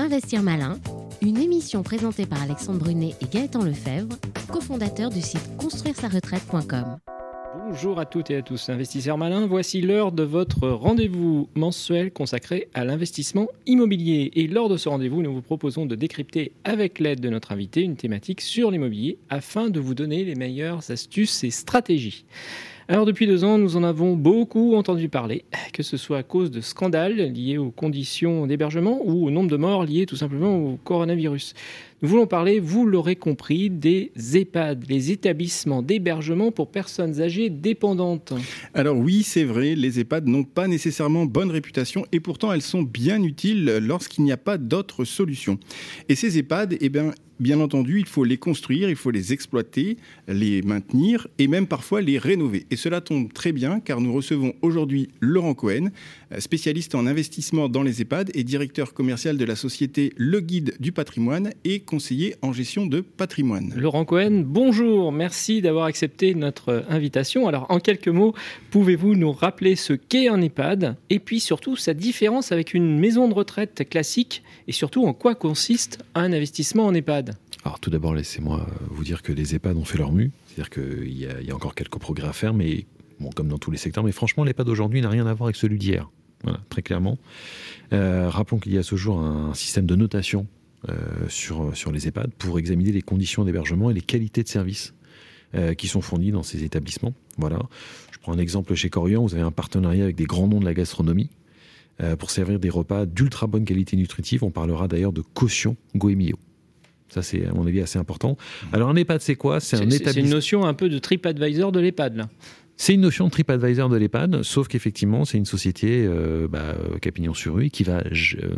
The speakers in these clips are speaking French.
Investir Malin, une émission présentée par Alexandre Brunet et Gaëtan Lefebvre, cofondateurs du site construire-sa-retraite.com. Bonjour à toutes et à tous, investisseurs malins, voici l'heure de votre rendez-vous mensuel consacré à l'investissement immobilier. Et lors de ce rendez-vous, nous vous proposons de décrypter avec l'aide de notre invité une thématique sur l'immobilier afin de vous donner les meilleures astuces et stratégies. Alors depuis 2 ans, nous en avons beaucoup entendu parler, que ce soit à cause de scandales liés aux conditions d'hébergement ou au nombre de morts liés tout simplement au coronavirus. Nous voulons parler, vous l'aurez compris, des EHPAD, les établissements d'hébergement pour personnes âgées dépendantes. Alors oui, c'est vrai, les EHPAD n'ont pas nécessairement bonne réputation et pourtant elles sont bien utiles lorsqu'il n'y a pas d'autre solution. Et ces EHPAD, bien entendu, il faut les construire, il faut les exploiter, les maintenir et même parfois les rénover. Et cela tombe très bien car nous recevons aujourd'hui Laurent Cohen, spécialiste en investissement dans les EHPAD et directeur commercial de la société Le Guide du Patrimoine et conseiller en gestion de patrimoine. Laurent Cohen, bonjour, merci d'avoir accepté notre invitation. Alors en quelques mots, pouvez-vous nous rappeler ce qu'est un EHPAD et puis surtout sa différence avec une maison de retraite classique et surtout en quoi consiste un investissement en EHPAD ? Alors tout d'abord, laissez-moi vous dire que les EHPAD ont fait leur mue, c'est-à-dire qu'il y a encore quelques progrès à faire, mais bon, comme dans tous les secteurs, mais franchement l'EHPAD aujourd'hui n'a rien à voir avec celui d'hier, voilà, très clairement. Rappelons qu'il y a à ce jour un système de notation sur les EHPAD pour examiner les conditions d'hébergement et les qualités de service qui sont fournies dans ces établissements. Voilà. Je prends un exemple chez Corian, vous avez un partenariat avec des grands noms de la gastronomie pour servir des repas d'ultra bonne qualité nutritive. On parlera d'ailleurs de caution Goemio. Ça, c'est à mon avis assez important. Alors un EHPAD, c'est quoi ? C'est une notion un peu de TripAdvisor de l'EHPAD, là. C'est une notion de TripAdvisor de l'EHPAD, sauf qu'effectivement, c'est une société qui a pignon sur rue, qui va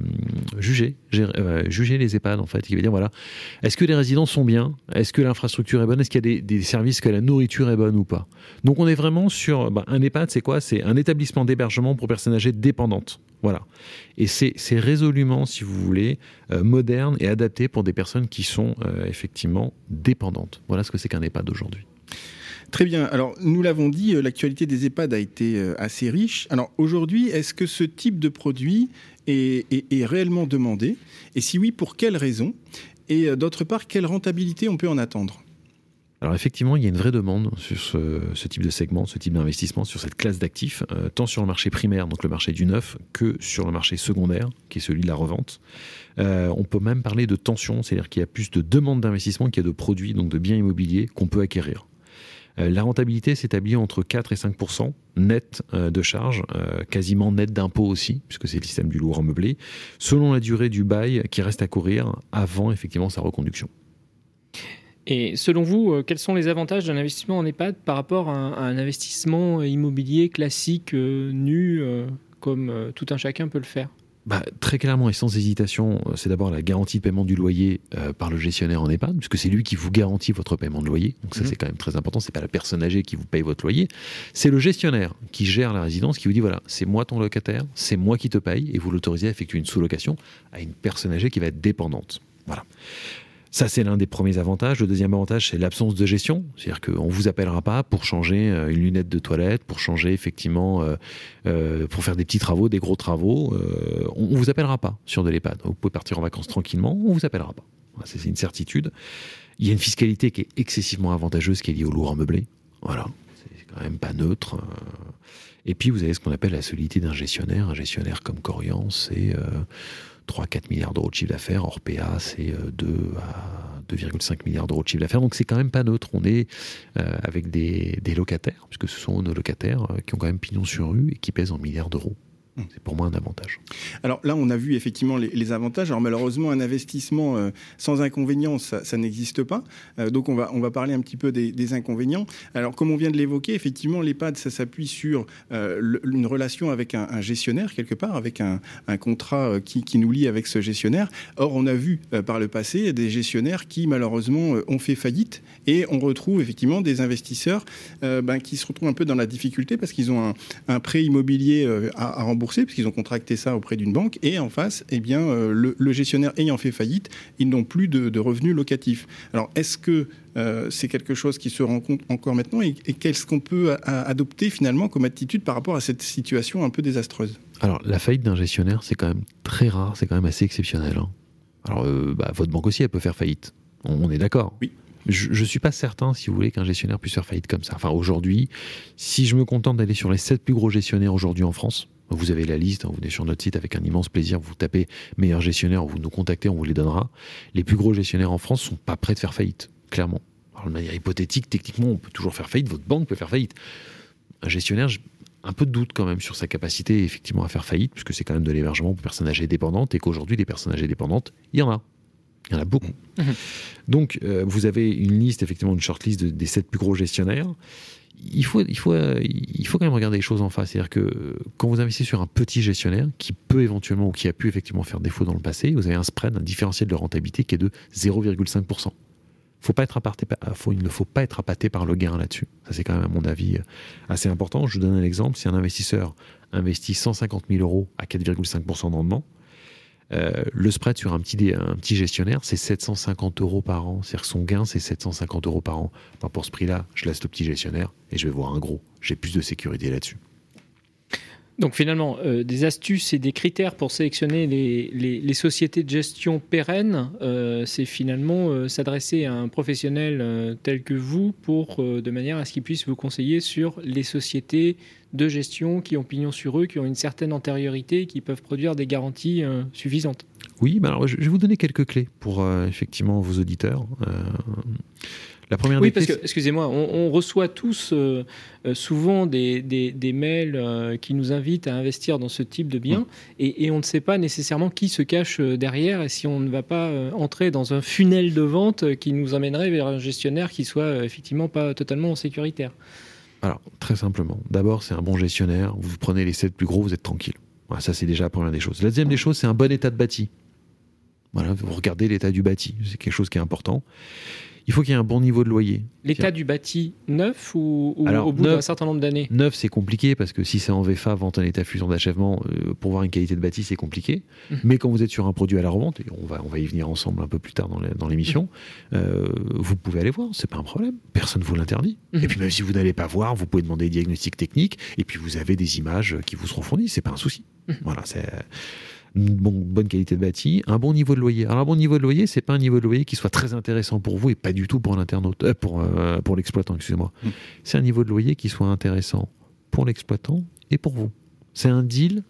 juger les EHPAD, en fait. Qui va dire, voilà, est-ce que les résidents sont bien ? Est-ce que l'infrastructure est bonne ? Est-ce qu'il y a des services, que la nourriture est bonne ou pas ? Donc, on est vraiment sur... un EHPAD, c'est quoi ? C'est un établissement d'hébergement pour personnes âgées dépendantes. Voilà. Et c'est résolument, si vous voulez, moderne et adapté pour des personnes qui sont effectivement dépendantes. Voilà ce que c'est qu'un EHPAD aujourd'hui. Très bien. Alors, nous l'avons dit, l'actualité des EHPAD a été assez riche. Alors, aujourd'hui, est-ce que ce type de produit est réellement demandé ? Et si oui, pour quelles raisons ? Et d'autre part, quelle rentabilité on peut en attendre ? Alors effectivement, il y a une vraie demande sur ce type de segment, ce type d'investissement, sur cette classe d'actifs, tant sur le marché primaire, donc le marché du neuf, que sur le marché secondaire, qui est celui de la revente. On peut même parler de tension, c'est-à-dire qu'il y a plus de demandes d'investissement qu'il y a de produits, donc de biens immobiliers qu'on peut acquérir. La rentabilité s'établit entre 4 et 5% net de charges, quasiment net d'impôts aussi, puisque c'est le système du lourd meublé, selon la durée du bail qui reste à courir avant effectivement sa reconduction. Et selon vous, quels sont les avantages d'un investissement en EHPAD par rapport à un investissement immobilier classique, nu, comme tout un chacun peut le faire ? Très clairement et sans hésitation, c'est d'abord la garantie de paiement du loyer par le gestionnaire en EHPAD, puisque c'est lui qui vous garantit votre paiement de loyer. Donc ça, c'est quand même très important. C'est pas la personne âgée qui vous paye votre loyer, c'est le gestionnaire qui gère la résidence, qui vous dit voilà, c'est moi ton locataire, c'est moi qui te paye, et vous l'autorisez à effectuer une sous-location à une personne âgée qui va être dépendante. Voilà. Ça, c'est l'un des premiers avantages. Le deuxième avantage, c'est l'absence de gestion. C'est-à-dire qu'on ne vous appellera pas pour changer une lunette de toilette, pour changer effectivement, pour faire des petits travaux, des gros travaux. On ne vous appellera pas sur de l'EHPAD. Vous pouvez partir en vacances tranquillement, on ne vous appellera pas. Voilà, c'est une certitude. Il y a une fiscalité qui est excessivement avantageuse, qui est liée au lourd meublé. Voilà, c'est quand même pas neutre. Et puis, vous avez ce qu'on appelle la solidité d'un gestionnaire. Un gestionnaire comme Corian, c'est 3-4 milliards d'euros de chiffre d'affaires. Orpea, c'est 2 à 2,5 milliards d'euros de chiffre d'affaires. Donc, c'est quand même pas neutre. On est avec des locataires, puisque ce sont nos locataires qui ont quand même pignon sur rue et qui pèsent en milliards d'euros. C'est pour moi un avantage. Alors là, on a vu effectivement les avantages. Alors malheureusement, un investissement sans inconvénients, ça n'existe pas. Donc on va parler un petit peu des inconvénients. Alors comme on vient de l'évoquer, effectivement, l'EHPAD, ça s'appuie sur une relation avec un gestionnaire, quelque part, avec un contrat qui nous lie avec ce gestionnaire. Or, on a vu par le passé des gestionnaires qui, malheureusement, ont fait faillite. Et on retrouve effectivement des investisseurs qui se retrouvent un peu dans la difficulté parce qu'ils ont un prêt immobilier à rembourser, parce qu'ils ont contracté ça auprès d'une banque, et en face, le gestionnaire ayant fait faillite, ils n'ont plus de revenus locatifs. Alors, est-ce que c'est quelque chose qui se rencontre encore maintenant, et qu'est-ce qu'on peut adopter finalement comme attitude par rapport à cette situation un peu désastreuse ? Alors, la faillite d'un gestionnaire, c'est quand même très rare, c'est quand même assez exceptionnel. Alors, votre banque aussi, elle peut faire faillite. On est d'accord. Oui. Je ne suis pas certain, si vous voulez, qu'un gestionnaire puisse faire faillite comme ça. Enfin, aujourd'hui, si je me contente d'aller sur les 7 plus gros gestionnaires aujourd'hui en France, vous avez la liste, vous venez sur notre site avec un immense plaisir, vous tapez meilleurs gestionnaires, vous nous contactez, on vous les donnera. Les plus gros gestionnaires en France ne sont pas prêts de faire faillite, clairement. Alors, de manière hypothétique, techniquement, on peut toujours faire faillite, votre banque peut faire faillite. Un gestionnaire, un peu de doute quand même sur sa capacité effectivement à faire faillite, puisque c'est quand même de l'hébergement pour personnes âgées dépendantes, et qu'aujourd'hui, les personnes âgées dépendantes, il y en a. Il y en a beaucoup. Donc, vous avez une liste, effectivement, une shortlist des 7 plus gros gestionnaires. Il faut quand même regarder les choses en face. C'est-à-dire que quand vous investissez sur un petit gestionnaire qui peut éventuellement ou qui a pu effectivement faire défaut dans le passé, vous avez un spread, un différentiel de rentabilité qui est de 0,5%. Il ne faut pas être appâté par le gain là-dessus. Ça, c'est quand même, à mon avis, assez important. Je vous donne un exemple. Si un investisseur investit 150 000 euros à 4,5% de rendement, le spread sur un petit gestionnaire, c'est 750 euros par an. C'est-à-dire que son gain, c'est 750 euros par an. Enfin, pour ce prix-là, je laisse le petit gestionnaire et je vais voir un gros. J'ai plus de sécurité là-dessus. Donc finalement, des astuces et des critères pour sélectionner les sociétés de gestion pérennes, c'est finalement s'adresser à un professionnel tel que vous de manière à ce qu'il puisse vous conseiller sur les sociétés de gestion qui ont pignon sur eux, qui ont une certaine antériorité, qui peuvent produire des garanties suffisantes. Oui, alors je vais vous donner quelques clés pour effectivement vos auditeurs. La première oui, parce que, excusez-moi, on reçoit tous souvent des mails qui nous invitent à investir dans ce type de biens et on ne sait pas nécessairement qui se cache derrière et si on ne va pas entrer dans un funnel de vente qui nous emmènerait vers un gestionnaire qui soit effectivement pas totalement sécuritaire. Alors, très simplement, d'abord, c'est un bon gestionnaire. Vous prenez les 7 plus gros, vous êtes tranquille. Voilà, ça, c'est déjà la première des choses. La deuxième des choses, c'est un bon état de bâti. Voilà, vous regardez l'état du bâti. C'est quelque chose qui est important. Il faut qu'il y ait un bon niveau de loyer. L'état du bâti neuf ou alors, au bout d'un certain nombre d'années? Neuf, c'est compliqué parce que si c'est en VFA, vente en état fusion d'achèvement, pour voir une qualité de bâti, c'est compliqué. Mais quand vous êtes sur un produit à la revente, et on va y venir ensemble un peu plus tard dans l'émission, vous pouvez aller voir, c'est pas un problème. Personne ne vous l'interdit. Et puis même si vous n'allez pas voir, vous pouvez demander des diagnostics techniques et puis vous avez des images qui vous seront fournies, c'est pas un souci. Voilà, c'est une bonne qualité de bâti, un bon niveau de loyer. Alors un bon niveau de loyer, c'est pas un niveau de loyer qui soit très intéressant pour vous et pas du tout pour l'internaute, pour l'exploitant, excusez-moi. C'est un niveau de loyer qui soit intéressant pour l'exploitant et pour vous. C'est un deal.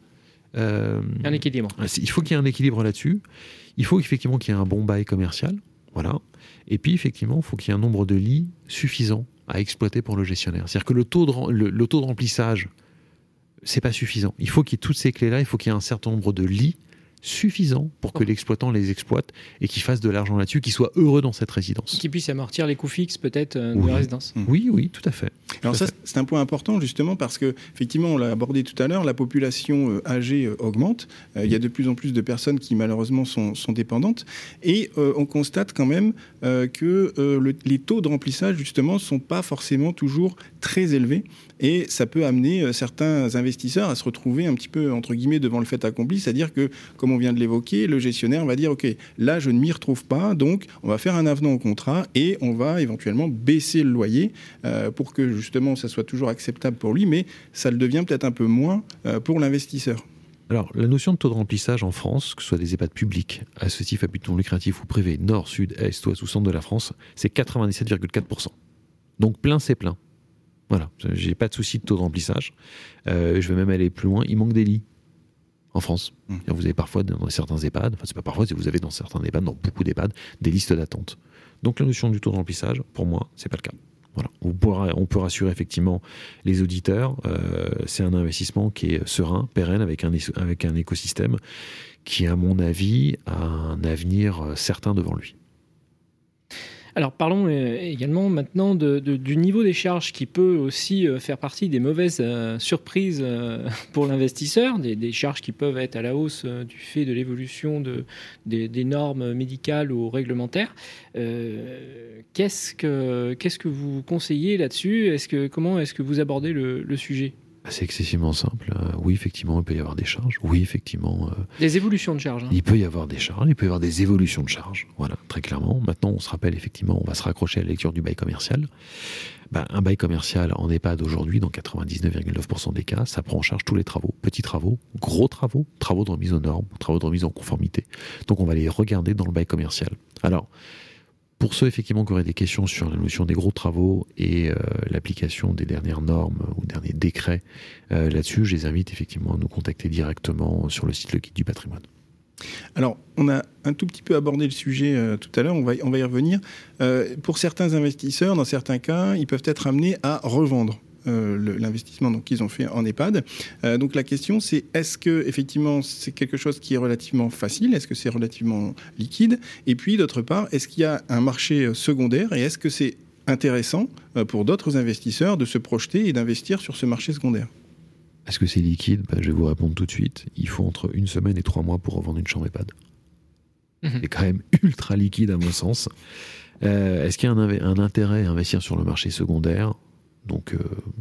Un équilibre. Il faut qu'il y ait un équilibre là-dessus. Il faut effectivement qu'il y ait un bon bail commercial, voilà. Et puis effectivement, il faut qu'il y ait un nombre de lits suffisant à exploiter pour le gestionnaire. C'est-à-dire que le taux de remplissage, c'est pas suffisant. Il faut qu'il y ait toutes ces clés-là, il faut qu'il y ait un certain nombre de lits suffisants pour que l'exploitant les exploite et qu'il fasse de l'argent là-dessus, qu'il soit heureux dans cette résidence. Qu'il puisse amortir les coûts fixes peut-être de la résidence. Oui, tout à fait. Alors ça, c'est un point important justement parce que effectivement, on l'a abordé tout à l'heure, la population âgée augmente. Il y a de plus en plus de personnes qui malheureusement sont dépendantes et on constate quand même que les taux de remplissage justement sont pas forcément toujours très élevés et ça peut amener certains investisseurs à se retrouver un petit peu entre guillemets devant le fait accompli, c'est-à-dire que comme on vient de l'évoquer, le gestionnaire va dire ok, là je ne m'y retrouve pas, donc on va faire un avenant au contrat et on va éventuellement baisser le loyer pour que justement ça soit toujours acceptable pour lui, mais ça le devient peut-être un peu moins pour l'investisseur. Alors, la notion de taux de remplissage en France, que ce soit des EHPAD publics, associatifs à but non lucratif ou privés, nord, sud, est, ouest ou centre de la France, c'est 97,4%. Donc plein, c'est plein. Voilà, j'ai pas de souci de taux de remplissage. Je vais même aller plus loin, il manque des lits en France. Vous avez parfois dans certains EHPAD, enfin c'est pas parfois, vous avez dans certains EHPAD, dans beaucoup d'EHPAD, des listes d'attente. Donc la notion du taux de remplissage, pour moi, c'est pas le cas. Voilà. On peut rassurer effectivement les auditeurs, c'est un investissement qui est serein, pérenne, avec un écosystème qui, à mon avis, a un avenir certain devant lui. Alors parlons également maintenant du niveau des charges qui peut aussi faire partie des mauvaises surprises pour l'investisseur, des charges qui peuvent être à la hausse du fait de l'évolution des normes médicales ou réglementaires. Qu'est-ce que vous conseillez là-dessus ? Comment est-ce que vous abordez le sujet ? C'est excessivement simple. Oui, effectivement, il peut y avoir des charges. Oui, effectivement. Des évolutions de charges. Il peut y avoir des charges, il peut y avoir des évolutions de charges. Voilà, très clairement. Maintenant, on se rappelle, effectivement, on va se raccrocher à la lecture du bail commercial. Un bail commercial en EHPAD aujourd'hui, dans 99,9% des cas, ça prend en charge tous les travaux. Petits travaux, gros travaux, travaux de remise aux normes, travaux de remise en conformité. Donc, on va les regarder dans le bail commercial. Alors, pour ceux effectivement qui auraient des questions sur la notion des gros travaux et l'application des dernières normes ou derniers décrets là-dessus, je les invite effectivement à nous contacter directement sur le site Le Guide du Patrimoine. Alors, on a un tout petit peu abordé le sujet tout à l'heure, on va y revenir. Pour certains investisseurs, dans certains cas, ils peuvent être amenés à revendre l'investissement qu'ils ont fait en EHPAD. Donc la question c'est, est-ce que effectivement c'est quelque chose qui est relativement facile, est-ce que c'est relativement liquide, et puis d'autre part, est-ce qu'il y a un marché secondaire et est-ce que c'est intéressant pour d'autres investisseurs de se projeter et d'investir sur ce marché secondaire? Est-ce que c'est liquide? Je vais vous répondre tout de suite. Il faut entre 1 semaine et 3 mois pour revendre une chambre EHPAD. C'est quand même ultra liquide à mon sens. Est-ce qu'il y a un intérêt à investir sur le marché secondaire? Donc,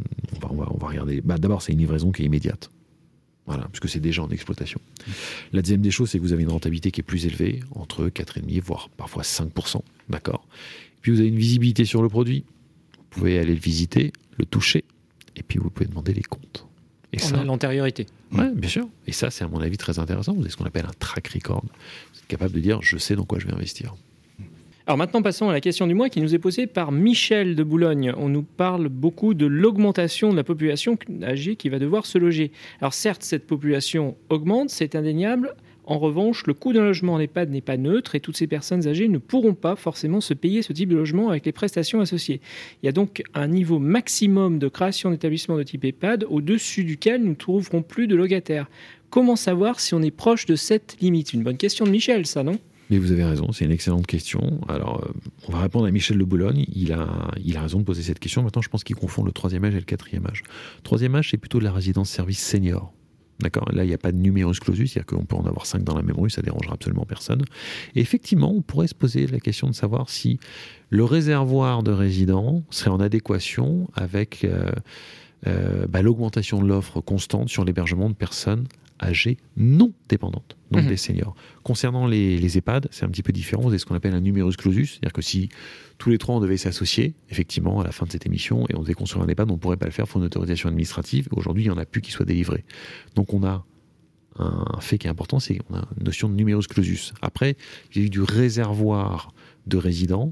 on va regarder. D'abord, c'est une livraison qui est immédiate. Voilà, puisque c'est déjà en exploitation. La deuxième des choses, c'est que vous avez une rentabilité qui est plus élevée, entre 4,5%, voire parfois 5%. D'accord. Et puis, vous avez une visibilité sur le produit. Vous pouvez aller le visiter, le toucher, et puis vous pouvez demander les comptes. Et on a l'antériorité. Oui, bien sûr. Et ça, c'est à mon avis très intéressant. Vous avez ce qu'on appelle un track record. Vous êtes capable de dire, je sais dans quoi je vais investir. Alors maintenant, passons à la question du mois qui nous est posée par Michel de Boulogne. On nous parle beaucoup de l'augmentation de la population âgée qui va devoir se loger. Alors certes, cette population augmente, c'est indéniable. En revanche, le coût d'un logement en EHPAD n'est pas neutre et toutes ces personnes âgées ne pourront pas forcément se payer ce type de logement avec les prestations associées. Il y a donc un niveau maximum de création d'établissements de type EHPAD au-dessus duquel nous ne trouverons plus de logataires. Comment savoir si on est proche de cette limite? Une bonne question de Michel, ça, non? Mais vous avez raison, c'est une excellente question. Alors, on va répondre à Michel de Boulogne. Il a raison de poser cette question. Maintenant, je pense qu'il confond le 3e âge et le 4e âge. 3e âge, c'est plutôt de la résidence service senior. D'accord. Là, il n'y a pas de numerus clausus, c'est-à-dire qu'on peut en avoir 5 dans la même rue, ça ne dérangera absolument personne. Et effectivement, on pourrait se poser la question de savoir si le réservoir de résidents serait en adéquation avec l'augmentation de l'offre constante sur l'hébergement de personnes âgées non dépendantes, donc des seniors. Concernant les EHPAD, c'est un petit peu différent. Vous avez ce qu'on appelle un numerus clausus, c'est-à-dire que si tous les 3 on devait s'associer, effectivement, à la fin de cette émission, et on devait construire un EHPAD, on ne pourrait pas le faire, il faut une autorisation administrative. Aujourd'hui, il n'y en a plus qui soit délivrée. Donc on a un fait qui est important, c'est qu'on a une notion de numerus clausus. Après, il y a eu du réservoir de résidents,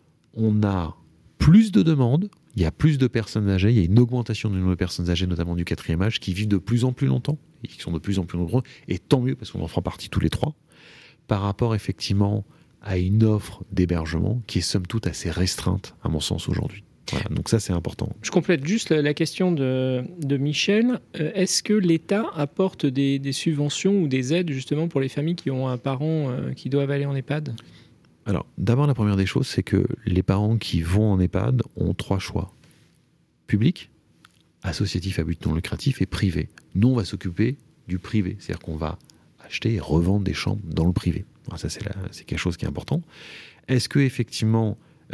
on a plus de demandes, il y a plus de personnes âgées, il y a une augmentation du nombre de personnes âgées, notamment du 4e âge, qui vivent de plus en plus longtemps, et qui sont de plus en plus nombreux, et tant mieux, parce qu'on en fera partie tous les 3, par rapport effectivement à une offre d'hébergement qui est somme toute assez restreinte, à mon sens, aujourd'hui. Voilà, donc ça, c'est important. Je complète juste la question de Michel. Est-ce que l'État apporte des subventions ou des aides justement pour les familles qui ont un parent qui doivent aller en EHPAD ? Alors, d'abord, la première des choses, c'est que les parents qui vont en EHPAD ont 3 choix. Public, associatif à but non lucratif et privé. Nous, on va s'occuper du privé. C'est-à-dire qu'on va acheter et revendre des chambres dans le privé. Alors ça, c'est quelque chose qui est important. Est-ce qu'effectivement,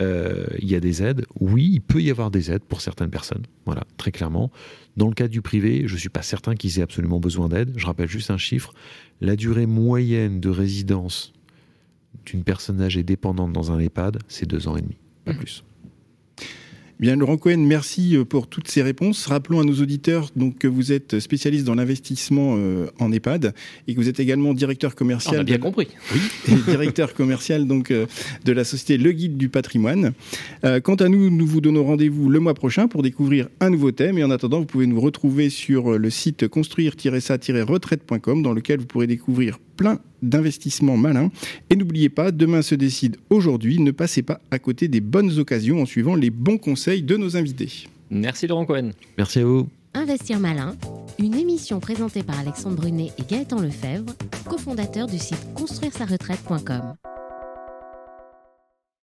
il y a des aides? Oui, il peut y avoir des aides pour certaines personnes. Voilà, très clairement. Dans le cas du privé, je ne suis pas certain qu'ils aient absolument besoin d'aide. Je rappelle juste un chiffre. La durée moyenne de résidence d'une personne âgée dépendante dans un EHPAD, c'est 2 ans et demi, pas plus. Bien, Laurent Cohen, merci pour toutes ces réponses. Rappelons à nos auditeurs donc, que vous êtes spécialiste dans l'investissement en EHPAD et que vous êtes également directeur commercial. On a bien compris. Oui, et directeur commercial donc, de la société Le Guide du Patrimoine. Quant à nous, nous vous donnons rendez-vous le mois prochain pour découvrir un nouveau thème. Et en attendant, vous pouvez nous retrouver sur le site construire-ça-retraite.com dans lequel vous pourrez découvrir plein d'investissements malins. Et n'oubliez pas, demain se décide aujourd'hui. Ne passez pas à côté des bonnes occasions en suivant les bons conseils de nos invités. Merci Laurent Cohen. Merci à vous. Investir malin, une émission présentée par Alexandre Brunet et Gaëtan Lefebvre, cofondateurs du site construire-sa-retraite.com.